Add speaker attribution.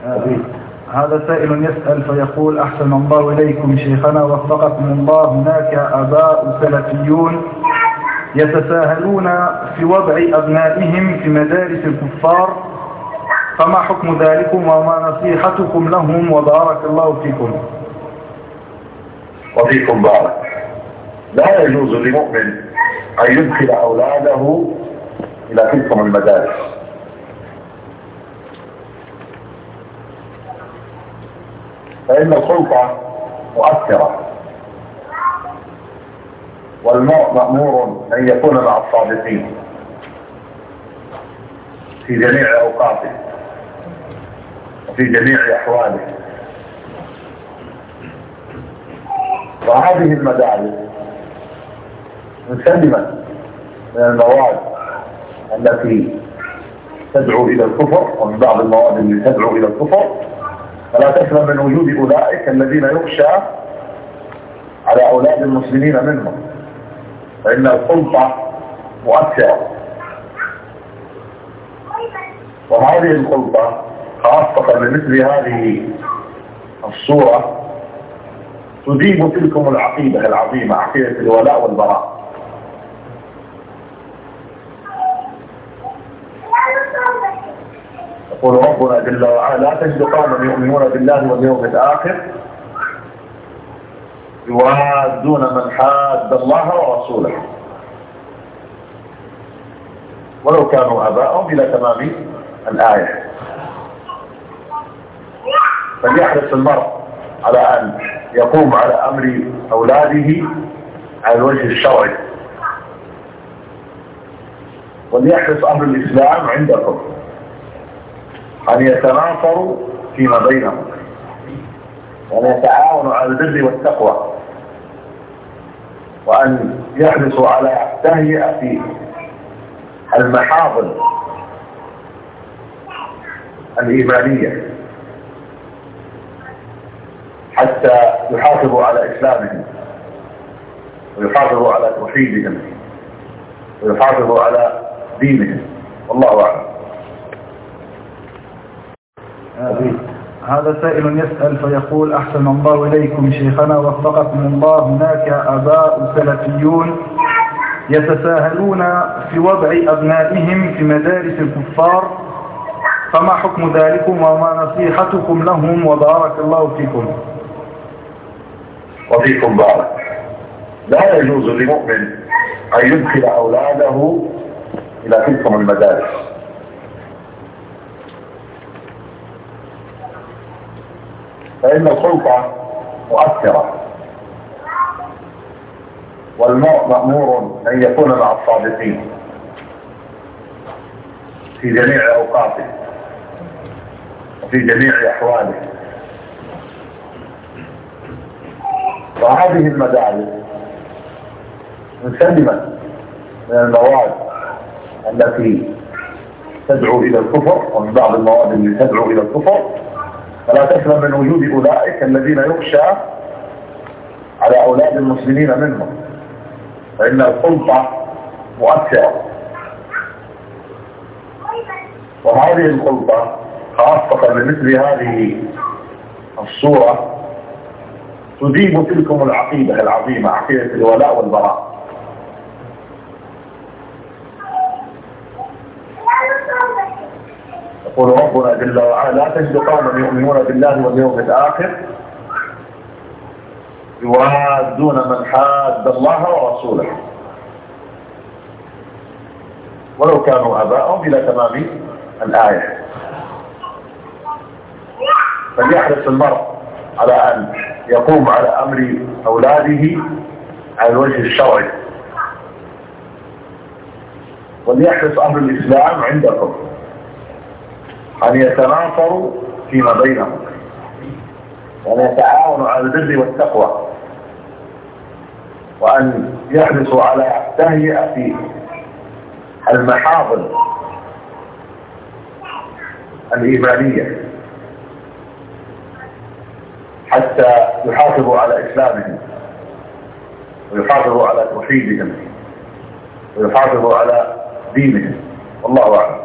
Speaker 1: هذا سائل يسأل فيقول: أحسن الله إليكم شيخنا وفقكم الله، هناك آباء سلفيون يتساهلون في وضع أبنائهم في مدارس الكفار، فما حكم ذلكم وما نصيحتكم لهم وبارك الله فيكم؟
Speaker 2: وفيكم بارك. لا يجوز لمؤمن أن يدخل أولاده إلى تلك المدارس، فإن السلطة مؤثرة، والمرء مأمور أن يكون مع الصادقين في جميع أوقاته وفي جميع أحواله. وهذه المدارس مسلمة من المواد التي تدعو إلى الكفر، ومن بعض المواد التي تدعو إلى الكفر، فلا تسلم من وجود أولئك الذين يخشى على أولاد المسلمين منهم، فإن السلطة مؤثرة. وهذه السلطة خاصة لمثل هذه الصورة تديم تلكم العقيدة العظيمة، عقيدة الولاء والبراء. يقول ربنا جل وعلا: لا تجد قوما يؤمنون بالله واليوم الآخر يوادون من حاد الله ورسوله ولو كانوا آباءهم، إلى تمام الآية. فليحرص المرء على أن يقوم على أمر أولاده على الوجه الشرعي، وليحرص أمر الإسلام عندكم أن يتناصروا فيما بينهم، وأن يتعاونوا على البر والتقوى، وأن يحرصوا على تهيئة المحافظ الإيمانية حتى يحافظوا على إسلامهم ويحافظوا على توحيدهم ويحافظوا على دينهم. والله أعلم.
Speaker 1: هذا سائل يسأل فيقول: أحسن الله إليكم شيخنا وفقكم الله، هناك آباء سلفيون يتساهلون في وضع أبنائهم في مدارس الكفار، فما حكم ذلكم وما نصيحتكم لهم وبارك الله فيكم؟
Speaker 2: وفيكم بارك. لا يجوز لمؤمن أن يدخل أولاده إلى تلك المدارس، فإن السلطة مؤثرة، والمرء مأمور أن يكون مع الصادقين في جميع أوقاته وفي جميع أحواله. وهذه المدارس مسلمة من المواد التي تدعو إلى الكفر، ومن بعض المواد التي تدعو إلى الكفر، فلا تسلم من وجود أولئك الذين يخشى على أولاد المسلمين منهم، فإن السلطة مؤثرة. وهذه السلطة خاصة لمثل هذه الصورة تديم تلكم العقيدة العظيمة، عقيدة الولاء والبراء. يقول ربنا جل وعلا: لا تجد قوما يؤمنون بالله واليوم الآخر يوادون من حاد الله ورسوله ولو كانوا آباءهم، إلى تمام الآية. فليحرص المرء على أن يقوم على أمر أولاده على الوجه الشرعي، وليحرص أمر الإسلام عندكم أن يتناصروا فيما بينهم، وأن يتعاونوا على البر والتقوى، وأن يحرصوا على تهيئة المحافظ الإيمانية حتى يحافظوا على إسلامهم ويحافظوا على توحيدهم ويحافظوا على دينهم. والله أعلم.